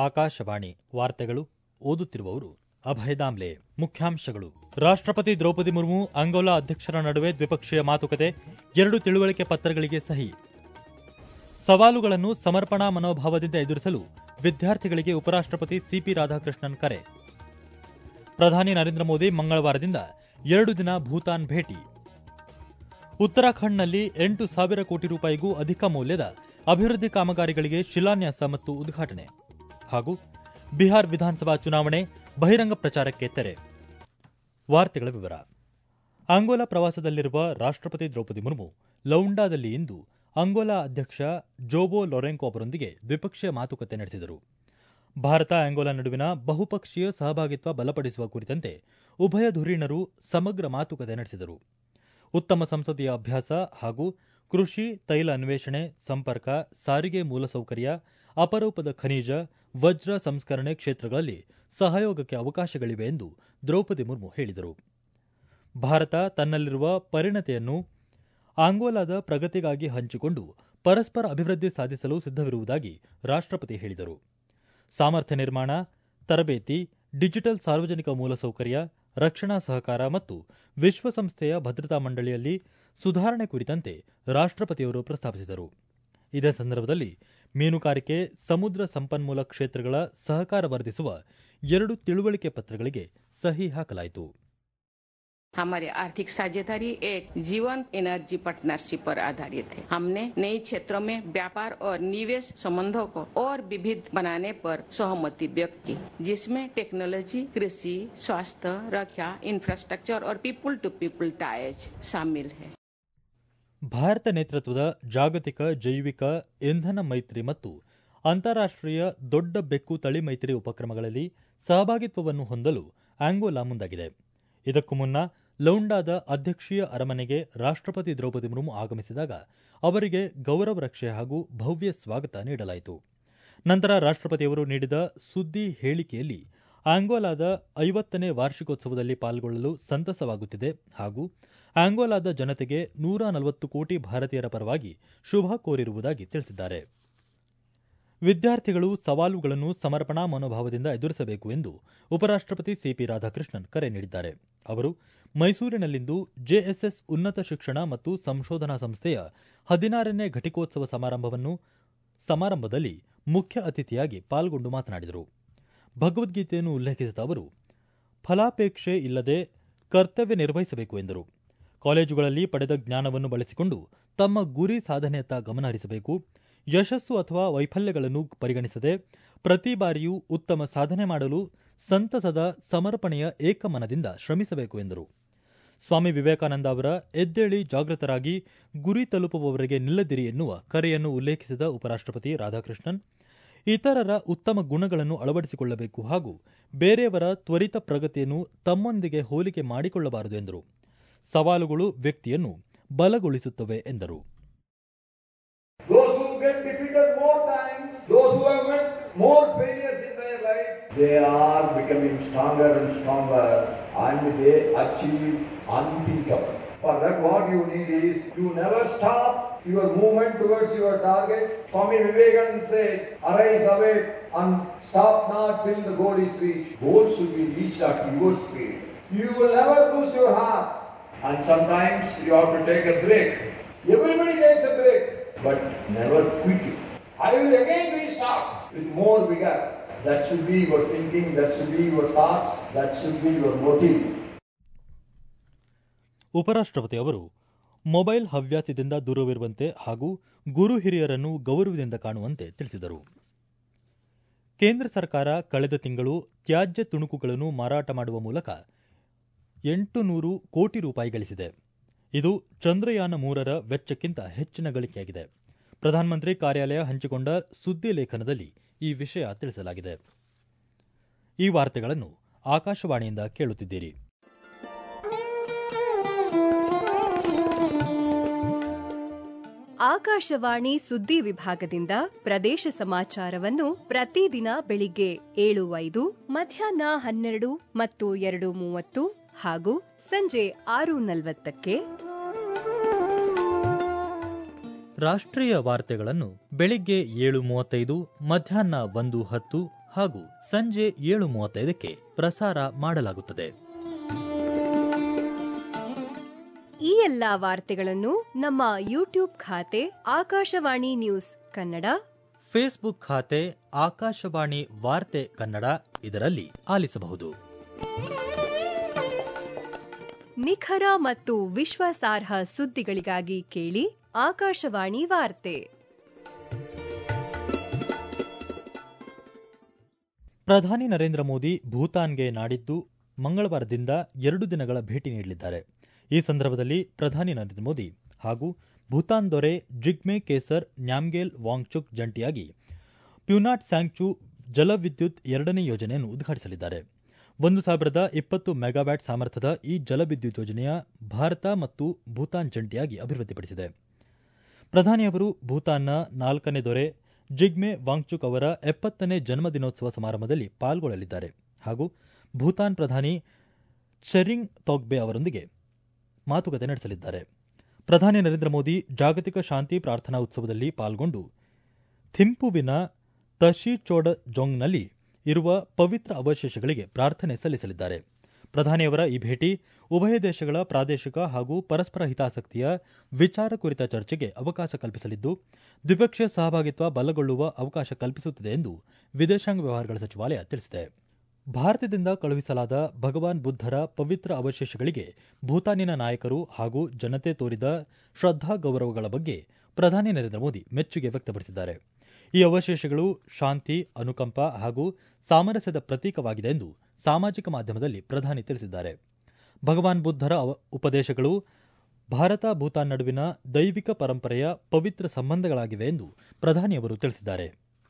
ಆಕಾಶವಾಣಿ ವಾರ್ತೆಗಳು ಓದುತ್ತಿರುವವರು ಅಭಯ ದಾಮ್ಲೆ. ಮುಖ್ಯಾಂಶಗಳು: ರಾಷ್ಟ್ರಪತಿ ದ್ರೌಪದಿ ಮುರ್ಮು ಅಂಗೋಲಾ ಅಧ್ಯಕ್ಷರ ನಡುವೆ ದ್ವಿಪಕ್ಷೀಯ ಮಾತುಕತೆ, 2 ತಿಳುವಳಿಕೆ ಪತ್ರಗಳಿಗೆ ಸಹಿ. ಸವಾಲುಗಳನ್ನು ಸಮರ್ಪಣಾ ಮನೋಭಾವದಿಂದ ಎದುರಿಸಲು ವಿದ್ಯಾರ್ಥಿಗಳಿಗೆ ಉಪರಾಷ್ಟ್ರಪತಿ ಸಿಪಿ ರಾಧಾಕೃಷ್ಣನ್ ಕರೆ. ಪ್ರಧಾನಿ ನರೇಂದ್ರ ಮೋದಿ ಮಂಗಳವಾರದಿಂದ 2 ದಿನ ಭೂತಾನ್ ಭೇಟಿ. ಉತ್ತರಾಖಂಡ್ನಲ್ಲಿ 8,000 ಕೋಟಿ ರೂಪಾಯಿಗೂ ಅಧಿಕ ಮೌಲ್ಯದ ಅಭಿವೃದ್ಧಿ ಕಾಮಗಾರಿಗಳಿಗೆ ಶಿಲಾನ್ಯಾಸ ಮತ್ತು ಉದ್ಘಾಟನೆ. ಹಾಗೂ ಬಿಹಾರ್ ವಿಧಾನಸಭಾ ಚುನಾವಣೆ ಬಹಿರಂಗ ಪ್ರಚಾರಕ್ಕೆ ತೆರೆ. ವಾರ್ತೆಗಳ ವಿವರ. ಅಂಗೋಲಾ ಪ್ರವಾಸದಲ್ಲಿರುವ ರಾಷ್ಟ್ರಪತಿ ದ್ರೌಪದಿ ಮುರ್ಮು ಲೌಂಡಾದಲ್ಲಿ ಇಂದು ಅಂಗೋಲಾ ಅಧ್ಯಕ್ಷ ಜೋಬೋ ಲೊರೆಂಕೊ ಅವರೊಂದಿಗೆ ದ್ವಿಪಕ್ಷೀಯ ಮಾತುಕತೆ ನಡೆಸಿದರು. ಭಾರತ ಅಂಗೋಲಾ ನಡುವಿನ ಬಹುಪಕ್ಷೀಯ ಸಹಭಾಗಿತ್ವ ಬಲಪಡಿಸುವ ಕುರಿತಂತೆ ಉಭಯ ಧುರೀಣರು ಸಮಗ್ರ ಮಾತುಕತೆ ನಡೆಸಿದರು. ಉತ್ತಮ ಸಂಸದೀಯ ಅಭ್ಯಾಸ ಹಾಗೂ ಕೃಷಿ, ತೈಲ ಅನ್ವೇಷಣೆ, ಸಂಪರ್ಕ, ಸಾರಿಗೆ ಮೂಲಸೌಕರ್ಯ, ಅಪರೂಪದ ಖನಿಜ, ವಜ್ರ ಸಂಸ್ಕರಣೆ ಕ್ಷೇತ್ರಗಳಲ್ಲಿ ಸಹಯೋಗಕ್ಕೆ ಅವಕಾಶಗಳಿವೆ ಎಂದು ದ್ರೌಪದಿ ಮುರ್ಮು ಹೇಳಿದರು. ಭಾರತ ತನ್ನಲ್ಲಿರುವ ಪರಿಣತಿಯನ್ನು ಅಂಗೋಲಾದ ಪ್ರಗತಿಗಾಗಿ ಹಂಚಿಕೊಂಡು ಪರಸ್ಪರ ಅಭಿವೃದ್ಧಿ ಸಾಧಿಸಲು ಸಿದ್ಧವಿರುವುದಾಗಿ ರಾಷ್ಟ್ರಪತಿ ಹೇಳಿದರು. ಸಾಮರ್ಥ್ಯ ನಿರ್ಮಾಣ, ತರಬೇತಿ, ಡಿಜಿಟಲ್ ಸಾರ್ವಜನಿಕ ಮೂಲಸೌಕರ್ಯ, ರಕ್ಷಣಾ ಸಹಕಾರ ಮತ್ತು ವಿಶ್ವಸಂಸ್ಥೆಯ ಭದ್ರತಾ ಮಂಡಳಿಯಲ್ಲಿ ಸುಧಾರಣೆ ಕುರಿತಂತೆ ರಾಷ್ಟ್ರಪತಿಯವರು ಪ್ರಸ್ತಾಪಿಸಿದರು. ಇದೇ ಸಂದರ್ಭದಲ್ಲಿ ಮೀನುಗಾರಿಕೆ, ಸಮುದ್ರ ಸಂಪನ್ಮೂಲ ಕ್ಷೇತ್ರಗಳ ಸಹಕಾರ ವರ್ಧಿಸುವ 2 ತಿಳುವಳಿಕೆ ಪತ್ರಗಳಿಗೆ ಸಹಿ ಹಾಕಲಾಯಿತು. हमारी आर्थिक साझेदारी एक जीवन एनर्जी पार्टनरशिप पर आधारित है. हमने नई क्षेत्रों में व्यापार और निवेश संबंधों को और विविध बनाने पर सहमति व्यक्त की, जिसमें टेक्नोलॉजी, कृषि, स्वास्थ्य, रक्षा, इंफ्रास्ट्रक्चर और पीपल टू पीपल टाइज शामिल है. ಭಾರತ ನೇತೃತ್ವದ ಜಾಗತಿಕ ಜೈವಿಕ ಇಂಧನ ಮೈತ್ರಿ ಮತ್ತು ಅಂತಾರಾಷ್ಟ್ರೀಯ ದೊಡ್ಡ ಬೆಕ್ಕು ತಳಿ ಮೈತ್ರಿ ಉಪಕ್ರಮಗಳಲ್ಲಿ ಸಹಭಾಗಿತ್ವವನ್ನು ಹೊಂದಲು ಅಂಗೋಲಾ ಮುಂದಾಗಿದೆ. ಇದಕ್ಕೂ ಮುನ್ನ ಲೌಂಡಾದ ಅಧ್ಯಕ್ಷೀಯ ಅರಮನೆಗೆ ರಾಷ್ಟ್ರಪತಿ ದ್ರೌಪದಿ ಮುರ್ಮು ಆಗಮಿಸಿದಾಗ ಅವರಿಗೆ ಗೌರವ ರಕ್ಷೆ ಹಾಗೂ ಭವ್ಯ ಸ್ವಾಗತ ನೀಡಲಾಯಿತು. ನಂತರ ರಾಷ್ಟ್ರಪತಿಯವರು ನೀಡಿದ ಸುದ್ದಿ ಹೇಳಿಕೆಯಲ್ಲಿ ಅಂಗೋಲಾದ 50ನೇ ವಾರ್ಷಿಕೋತ್ಸವದಲ್ಲಿ ಪಾಲ್ಗೊಳ್ಳಲು ಸಂತಸವಾಗುತ್ತಿದೆ ಹಾಗೂ ಅಂಗೋಲಾದ ಜನತೆಗೆ 140 ಕೋಟಿ ಭಾರತೀಯರ ಪರವಾಗಿ ಶುಭ ಕೋರಿರುವುದಾಗಿ ತಿಳಿಸಿದ್ದಾರೆ. ವಿದ್ಯಾರ್ಥಿಗಳು ಸವಾಲುಗಳನ್ನು ಸಮರ್ಪಣಾ ಮನೋಭಾವದಿಂದ ಎದುರಿಸಬೇಕು ಎಂದು ಉಪರಾಷ್ಟ್ರಪತಿ ಸಿಪಿ ರಾಧಾಕೃಷ್ಣನ್ ಕರೆ ನೀಡಿದ್ದಾರೆ. ಅವರು ಮೈಸೂರಿನಲ್ಲಿಂದು ಜೆಎಸ್ಎಸ್ ಉನ್ನತ ಶಿಕ್ಷಣ ಮತ್ತು ಸಂಶೋಧನಾ ಸಂಸ್ಥೆಯ 16ನೇ ಘಟಿಕೋತ್ಸವ ಸಮಾರಂಭದಲ್ಲಿ ಮುಖ್ಯ ಅತಿಥಿಯಾಗಿ ಪಾಲ್ಗೊಂಡು ಮಾತನಾಡಿದರು. ಭಗವದ್ಗೀತೆಯನ್ನು ಉಲ್ಲೇಖಿಸಿದ ಅವರು ಫಲಾಪೇಕ್ಷೆ ಇಲ್ಲದೆ ಕರ್ತವ್ಯ ನಿರ್ವಹಿಸಬೇಕು ಎಂದರು. ಕಾಲೇಜುಗಳಲ್ಲಿ ಪಡೆದ ಜ್ಞಾನವನ್ನು ಬಳಸಿಕೊಂಡು ತಮ್ಮ ಗುರಿ ಸಾಧನೆಯತ್ತ ಗಮನ ಹರಿಸಬೇಕು. ಯಶಸ್ಸು ಅಥವಾ ವೈಫಲ್ಯಗಳನ್ನು ಪರಿಗಣಿಸದೆ ಪ್ರತಿ ಬಾರಿಯೂ ಉತ್ತಮ ಸಾಧನೆ ಮಾಡಲು ಸಂತಸದ ಸಮರ್ಪಣೆಯ ಏಕಮನದಿಂದ ಶ್ರಮಿಸಬೇಕು ಎಂದರು. ಸ್ವಾಮಿ ವಿವೇಕಾನಂದ ಅವರ ಎದ್ದೇಳಿ ಜಾಗೃತರಾಗಿ ಗುರಿ ತಲುಪುವವರೆಗೆ ನಿಲ್ಲದಿರಿ ಎನ್ನುವ ಕರೆಯನ್ನು ಉಲ್ಲೇಖಿಸಿದ ಉಪರಾಷ್ಟ್ರಪತಿ ರಾಧಾಕೃಷ್ಣನ್ ಇತರರ ಉತ್ತಮ ಗುಣಗಳನ್ನು ಅಳವಡಿಸಿಕೊಳ್ಳಬೇಕು ಹಾಗೂ ಬೇರೆಯವರ ತ್ವರಿತ ಪ್ರಗತಿಯನ್ನು ತಮ್ಮೊಂದಿಗೆ ಹೋಲಿಕೆ ಮಾಡಿಕೊಳ್ಳಬಾರದು ಎಂದರು. ಸವಾಲುಗಳು ವ್ಯಕ್ತಿಯನ್ನು ಬಲಗೊಳಿಸುತ್ತವೆ ಎಂದರು. Those who get defeated more times, those who have met more failures in their life, they are becoming stronger and stronger and they achieve unthinkable. For that what you need is to never stop your movement towards your target. Swami Vivekananda said, arise, awake and stop not till the goal is reached. Goal should be reached at your speed. You will never lose your heart. And sometimes you have to take a break. Everybody takes a break. But never quit it. I will again restart with more vigor. That should be your thinking, that should be your thoughts, that should be your motive. ಉಪರಾಷ್ಟ್ರಪತಿ ಅವರು mobile ಹವ್ಯಾಸದಿಂದ ದೂರವಿರುವಂತೆ ಹಾಗೂ ಗುರು ಹಿರಿಯರನ್ನು ಗೌರವದಿಂದ ಕಾಣುವಂತೆ ತಿಳಿಸಿದರು. ಕೇಂದ್ರ ಸರ್ಕಾರ ಕಳೆದ ತಿಂಗಳು ತ್ಯಾಜ್ಯ ತುಣುಕುಗಳನ್ನು ಮಾರಾಟ ಮಾಡುವ ಮೂಲಕ 800 ಕೋಟಿ ರೂಪಾಯಿ ಗಳಿಸಿದೆ. ಇದು ಚಂದ್ರಯಾನ 3ರ ವೆಚ್ಚಕ್ಕಿಂತ ಹೆಚ್ಚಿನ ಗಳಿಕೆಯಾಗಿದೆ. ಪ್ರಧಾನಮಂತ್ರಿ ಕಾರ್ಯಾಲಯ ಹಂಚಿಕೊಂಡ ಸುದ್ದಿ ಲೇಖನದಲ್ಲಿ ಈ ವಿಷಯ ತಿಳಿಸಲಾಗಿದೆ. ಈ ವಾರ್ತೆಗಳನ್ನು ಆಕಾಶವಾಣಿಯಿಂದ ಕೇಳುತ್ತಿದ್ದೀರಿ. ಆಕಾಶವಾಣಿ ಸುದ್ದಿ ವಿಭಾಗದಿಂದ ಪ್ರದೇಶ ಸಮಾಚಾರವನ್ನು ಪ್ರತಿದಿನ ಬೆಳಿಗ್ಗೆ 7:05, ಮಧ್ಯಾಹ್ನ 12 ಮತ್ತು 2:30 ಹಾಗೂ ಸಂಜೆ 6:40ಕ್ಕೆ. ರಾಷ್ಟ್ರೀಯ ವಾರ್ತೆಗಳನ್ನು ಬೆಳಿಗ್ಗೆ 7:35, ಮಧ್ಯಾಹ್ನ 1:10 ಹಾಗೂ ಸಂಜೆ 7:35ಕ್ಕೆ ಪ್ರಸಾರ ಮಾಡಲಾಗುತ್ತದೆ. ಈ ಎಲ್ಲಾ ವಾರ್ತೆಗಳನ್ನು ನಮ್ಮ ಯೂಟ್ಯೂಬ್ ಖಾತೆ ಆಕಾಶವಾಣಿ ನ್ಯೂಸ್ ಕನ್ನಡ, ಫೇಸ್ಬುಕ್ ಖಾತೆ ಆಕಾಶವಾಣಿ ವಾರ್ತೆ ಕನ್ನಡ ಇದರಲ್ಲಿ ಆಲಿಸಬಹುದು. ನಿಖರ ಮತ್ತು ವಿಶ್ವಾಸಾರ್ಹ ಸುದ್ದಿಗಳಿಗಾಗಿ ಕೇಳಿ ಆಕಾಶವಾಣಿ ವಾರ್ತೆ. ಪ್ರಧಾನಿ ನರೇಂದ್ರ ಮೋದಿ ಭೂತಾನ್ಗೆ ನಾಡಿದ್ದು ಮಂಗಳವಾರದಿಂದ 2 ದಿನಗಳ ಭೇಟಿ ನೀಡಲಿದ್ದಾರೆ. ಈ ಸಂದರ್ಭದಲ್ಲಿ ಪ್ರಧಾನಿ ನರೇಂದ್ರ ಮೋದಿ ಹಾಗೂ ಭೂತಾನ್ ದೊರೆ ಜಿಗ್ಮೆ ಕೇಸರ್ ನ್ಯಾಮ್ಗೇಲ್ ವಾಂಗ್ಚುಕ್ ಜಂಟಿಯಾಗಿ ಪ್ಯೂನಾಟ್ ಸ್ಯಾಂಗ್ಚು ಜಲವಿದ್ಯುತ್ 2ನೇ ಯೋಜನೆಯನ್ನು ಉದ್ಘಾಟಿಸಲಿದ್ದಾರೆ. 1020 ಮೆಗಾವ್ಯಾಟ್ ಸಾಮರ್ಥ್ಯದ ಈ ಜಲವಿದ್ಯುತ್ ಯೋಜನೆಯ ಭಾರತ ಮತ್ತು ಭೂತಾನ್ ಜಂಟಿಯಾಗಿ ಅಭಿವೃದ್ಧಿಪಡಿಸಿದೆ. ಪ್ರಧಾನಿಯವರು ಭೂತಾನ್ನ 4ನೇ ದೊರೆ ಜಿಗ್ಮೆ ವಾಂಗ್ಚುಕ್ ಅವರ 70ನೇ ಜನ್ಮದಿನೋತ್ಸವ ಸಮಾರಂಭದಲ್ಲಿ ಪಾಲ್ಗೊಳ್ಳಲಿದ್ದಾರೆ ಹಾಗೂ ಭೂತಾನ್ ಪ್ರಧಾನಿ ಶೆರಿಂಗ್ ತೊಗ್ಬೆ ಅವರೊಂದಿಗೆ ಮಾತುಕತೆ ನಡೆಸಲಿದ್ದಾರೆ. ಪ್ರಧಾನಿ ನರೇಂದ್ರ ಮೋದಿ ಜಾಗತಿಕ ಶಾಂತಿ ಪ್ರಾರ್ಥನಾ ಉತ್ಸವದಲ್ಲಿ ಪಾಲ್ಗೊಂಡು ಥಿಂಪುವಿನ ತಶಿಚೋಡಜೊಂಗ್ನಲ್ಲಿ ಇರುವ ಪವಿತ್ರ ಅವಶೇಷಗಳಿಗೆ ಪ್ರಾರ್ಥನೆ ಸಲ್ಲಿಸಲಿದ್ದಾರೆ. ಪ್ರಧಾನಿಯವರ ಈ ಭೇಟಿ ಉಭಯ ದೇಶಗಳ ಪ್ರಾದೇಶಿಕ ಹಾಗೂ ಪರಸ್ಪರ ಹಿತಾಸಕ್ತಿಯ ವಿಚಾರ ಕುರಿತ ಚರ್ಚೆಗೆ ಅವಕಾಶ ಕಲ್ಪಿಸಲಿದ್ದು, ದ್ವಿಪಕ್ಷೀಯ ಸಹಭಾಗಿತ್ವ ಬಲಗೊಳ್ಳುವ ಅವಕಾಶ ಕಲ್ಪಿಸುತ್ತದೆ ಎಂದು ವಿದೇಶಾಂಗ ವ್ಯವಹಾರಗಳ ಸಚಿವಾಲಯ ತಿಳಿಸಿದೆ. ಭಾರತದಿಂದ ಕಳುಹಿಸಲಾದ ಭಗವಾನ್ ಬುದ್ಧರ ಪವಿತ್ರ ಅವಶೇಷಗಳಿಗೆ ಭೂತಾನಿನ ನಾಯಕರು ಹಾಗೂ ಜನತೆ ತೋರಿದ ಶ್ರದ್ಧಾ ಗೌರವಗಳ ಬಗ್ಗೆ ಪ್ರಧಾನಿ ನರೇಂದ್ರ ಮೋದಿ ಮೆಚ್ಚುಗೆ ವ್ಯಕ್ತಪಡಿಸಿದ್ದಾರೆ. ಈ ಅವಶೇಷಗಳು ಶಾಂತಿ, ಅನುಕಂಪ ಹಾಗೂ ಸಾಮರಸ್ಯದ ಪ್ರತೀಕವಾಗಿದೆ ಎಂದು ಸಾಮಾಜಿಕ ಮಾಧ್ಯಮದಲ್ಲಿ ಪ್ರಧಾನಿ ತಿಳಿಸಿದ್ದಾರೆ. ಭಗವಾನ್ ಬುದ್ಧರ ಉಪದೇಶಗಳು ಭಾರತ ಭೂತಾನ್ ನಡುವಿನ ದೈವಿಕ ಪರಂಪರೆಯ ಪವಿತ್ರ ಸಂಬಂಧಗಳಾಗಿವೆ ಎಂದು ಪ್ರಧಾನಿಯವರು ತಿಳಿಸಿದ್ದಾರೆ.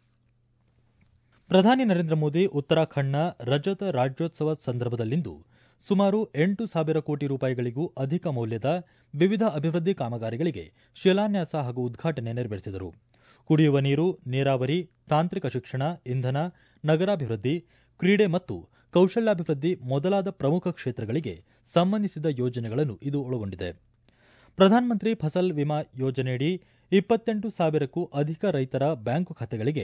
ಪ್ರಧಾನಿ ನರೇಂದ್ರ ಮೋದಿ ಉತ್ತರಾಖಂಡ್ನ ರಜತ ರಾಜ್ಯೋತ್ಸವ ಸಂದರ್ಭದಲ್ಲಿಂದು ಸುಮಾರು 8,000 ಕೋಟಿ ರೂಪಾಯಿಗಳಿಗೂ ಅಧಿಕ ಮೌಲ್ಯದ ವಿವಿಧ ಅಭಿವೃದ್ಧಿ ಕಾಮಗಾರಿಗಳಿಗೆ ಶಿಲಾನ್ಯಾಸ ಹಾಗೂ ಉದ್ಘಾಟನೆ ನೆರವೇರಿಸಿದರು. ಕುಡಿಯುವ ನೀರು, ನೀರಾವರಿ, ತಾಂತ್ರಿಕ ಶಿಕ್ಷಣ, ಇಂಧನ, ನಗರಾಭಿವೃದ್ಧಿ, ಕ್ರೀಡೆ ಮತ್ತು ಕೌಶಲ್ಯಾಭಿವೃದ್ಧಿ ಮೊದಲಾದ ಪ್ರಮುಖ ಕ್ಷೇತ್ರಗಳಿಗೆ ಸಂಬಂಧಿಸಿದ ಯೋಜನೆಗಳನ್ನು ಇದು ಒಳಗೊಂಡಿದೆ. ಪ್ರಧಾನಮಂತ್ರಿ ಫಸಲ್ ವಿಮಾ ಯೋಜನೆಯಡಿ 28,000ಕ್ಕೂ ಅಧಿಕ ರೈತರ ಬ್ಯಾಂಕು ಖಾತೆಗಳಿಗೆ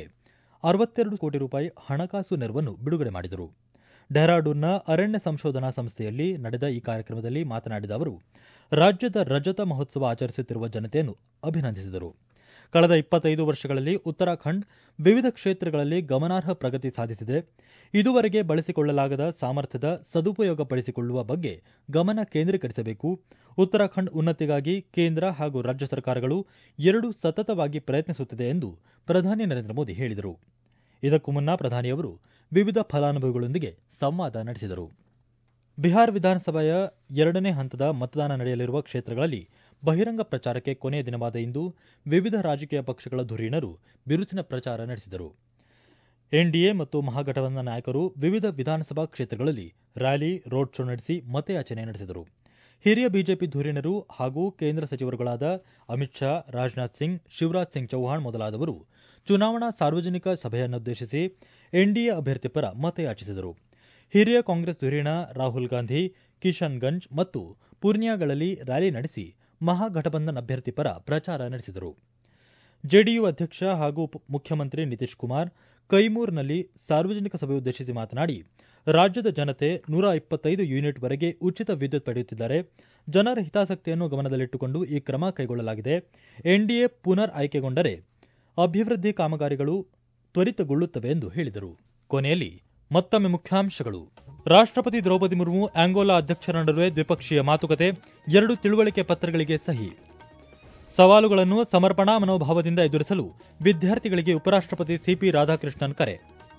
62 ಕೋಟಿ ರೂಪಾಯಿ ಹಣಕಾಸು ನೆರವನ್ನು ಬಿಡುಗಡೆ ಮಾಡಿದರು. ಡೆಹ್ರಾಡೂನ್ನ ಅರಣ್ಯ ಸಂಶೋಧನಾ ಸಂಸ್ಥೆಯಲ್ಲಿ ನಡೆದ ಈ ಕಾರ್ಯಕ್ರಮದಲ್ಲಿ ಮಾತನಾಡಿದ ಅವರು, ರಾಜ್ಯದ ರಜತ ಮಹೋತ್ಸವ ಆಚರಿಸುತ್ತಿರುವ ಜನತೆಯನ್ನು ಅಭಿನಂದಿಸಿದರು. ಕಳೆದ 25 ವರ್ಷಗಳಲ್ಲಿ ಉತ್ತರಾಖಂಡ್ ವಿವಿಧ ಕ್ಷೇತ್ರಗಳಲ್ಲಿ ಗಮನಾರ್ಹ ಪ್ರಗತಿ ಸಾಧಿಸಿದೆ. ಇದುವರೆಗೆ ಬಳಸಿಕೊಳ್ಳಲಾಗದ ಸಾಮರ್ಥ್ಯದ ಸದುಪಯೋಗಪಡಿಸಿಕೊಳ್ಳುವ ಬಗ್ಗೆ ಗಮನ ಕೇಂದ್ರೀಕರಿಸಬೇಕು. ಉತ್ತರಾಖಂಡ್ ಉನ್ನತಿಗಾಗಿ ಕೇಂದ್ರ ಹಾಗೂ ರಾಜ್ಯ ಸರ್ಕಾರಗಳು ಎರಡೂ ಸತತವಾಗಿ ಪ್ರಯತ್ನಿಸುತ್ತಿದೆ ಎಂದು ಪ್ರಧಾನಿ ನರೇಂದ್ರ ಮೋದಿ ಹೇಳಿದರು. ಇದಕ್ಕೂ ಮುನ್ನ ಪ್ರಧಾನಿಯವರು ವಿವಿಧ ಫಲಾನುಭವಿಗಳೊಂದಿಗೆ ಸಂವಾದ ನಡೆಸಿದರು. ಬಿಹಾರ ವಿಧಾನಸಭೆಯ 2ನೇ ಹಂತದ ಮತದಾನ ನಡೆಯಲಿರುವ ಕ್ಷೇತ್ರಗಳಲ್ಲಿ ಬಹಿರಂಗ ಪ್ರಚಾರಕ್ಕೆ ಕೊನೆಯ ದಿನವಾದ ಇಂದು ವಿವಿಧ ರಾಜಕೀಯ ಪಕ್ಷಗಳ ಧುರೀಣರು ಬಿರುಸಿನ ಪ್ರಚಾರ ನಡೆಸಿದರು. ಎನ್ಡಿಎ ಮತ್ತು ಮಹಾಗಠಬಂಧನ ನಾಯಕರು ವಿವಿಧ ವಿಧಾನಸಭಾ ಕ್ಷೇತ್ರಗಳಲ್ಲಿ ರ್ಯಾಲಿ, ರೋಡ್ ಶೋ ನಡೆಸಿ ಮತಯಾಚನೆ ನಡೆಸಿದರು. ಹಿರಿಯ ಬಿಜೆಪಿ ಧುರೀಣರು ಹಾಗೂ ಕೇಂದ್ರ ಸಚಿವರುಗಳಾದ ಅಮಿತ್ ಶಾ, ರಾಜನಾಥ್ ಸಿಂಗ್, ಶಿವರಾಜ್ ಸಿಂಗ್ ಚೌಹಾಣ್ ಮೊದಲಾದವರು ಚುನಾವಣಾ ಸಾರ್ವಜನಿಕ ಸಭೆಯನ್ನುದ್ದೇಶಿಸಿ ಎನ್ಡಿಎ ಅಭ್ಯರ್ಥಿ ಪರ ಮತಯಾಚಿಸಿದರು. ಹಿರಿಯ ಕಾಂಗ್ರೆಸ್ ಧುರೀಣ ರಾಹುಲ್ ಗಾಂಧಿ ಕಿಶನ್ಗಂಜ್ ಮತ್ತು ಪೂರ್ನಿಯಾಗಳಲ್ಲಿ ರ್ಯಾಲಿ ನಡೆಸಿ ಮಹಾಗಠಬಂಧನ್ ಅಭ್ಯರ್ಥಿ ಪರ ಪ್ರಚಾರ ನಡೆಸಿದರು. ಜೆಡಿಯು ಅಧ್ಯಕ್ಷ ಹಾಗೂ ಮುಖ್ಯಮಂತ್ರಿ ನಿತೀಶ್ ಕುಮಾರ್ ಕೈಮೂರ್ನಲ್ಲಿ ಸಾರ್ವಜನಿಕ ಸಭೆ ಉದ್ದೇಶಿಸಿ ಮಾತನಾಡಿ, ರಾಜ್ಯದ ಜನತೆ 125 ಯೂನಿಟ್ವರೆಗೆ ಉಚಿತ ವಿದ್ಯುತ್ ಪಡೆಯುತ್ತಿದ್ದಾರೆ. ಜನರ ಹಿತಾಸಕ್ತಿಯನ್ನು ಗಮನದಲ್ಲಿಟ್ಟುಕೊಂಡು ಈ ಕ್ರಮ ಕೈಗೊಳ್ಳಲಾಗಿದೆ. ಎನ್ಡಿಎ ಪುನರ್ ಆಯ್ಕೆಗೊಂಡರೆ ಅಭಿವೃದ್ಧಿ ಕಾಮಗಾರಿಗಳು ತ್ವರಿತಗೊಳ್ಳುತ್ತವೆ ಎಂದು ಹೇಳಿದರು. ಕೊನೆಯಲ್ಲಿ ಮತ್ತೊಮ್ಮೆ ಮುಖ್ಯಾಂಶಗಳು. ರಾಷ್ಟ್ರಪತಿ ದ್ರೌಪದಿ ಮುರ್ಮು ಆಂಗೋಲಾ ಅಧ್ಯಕ್ಷರ ನಡುವೆ ದ್ವಿಪಕ್ಷೀಯ ಮಾತುಕತೆ, 2 ತಿಳುವಳಿಕೆ ಪತ್ರಗಳಿಗೆ ಸಹಿ. ಸವಾಲುಗಳನ್ನು ಸಮರ್ಪಣಾ ಮನೋಭಾವದಿಂದ ಎದುರಿಸಲು ವಿದ್ಯಾರ್ಥಿಗಳಿಗೆ ಉಪರಾಷ್ಟ್ರಪತಿ ಸಿಪಿ ರಾಧಾಕೃಷ್ಣನ್ ಕರೆ.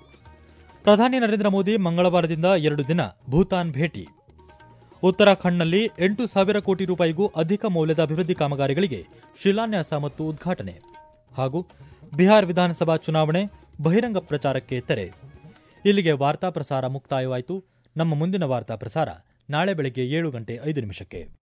ಪ್ರಧಾನಿ ನರೇಂದ್ರ ಮೋದಿ ಮಂಗಳವಾರದಿಂದ 2 ದಿನ ಭೂತಾನ್ ಭೇಟಿ. ಉತ್ತರಾಖಂಡ್ನಲ್ಲಿ 8,000 ಕೋಟಿ ರೂಪಾಯಿಗೂ ಅಧಿಕ ಮೌಲ್ಯದ ಅಭಿವೃದ್ಧಿ ಕಾಮಗಾರಿಗಳಿಗೆ ಶಿಲಾನ್ಯಾಸ ಮತ್ತು ಉದ್ಘಾಟನೆ. ಹಾಗೂ ಬಿಹಾರ ವಿಧಾನಸಭಾ ಚುನಾವಣೆ ಬಹಿರಂಗ ಪ್ರಚಾರಕ್ಕೆ ತೆರೆ. ಇಲ್ಲಿಗೆ ವಾರ್ತಾ ಪ್ರಸಾರ ಮುಕ್ತಾಯವಾಯಿತು. ನಮ್ಮ ಮುಂದಿನ ವಾರ್ತಾ ಪ್ರಸಾರ ನಾಳೆ ಬೆಳಗ್ಗೆ 7:05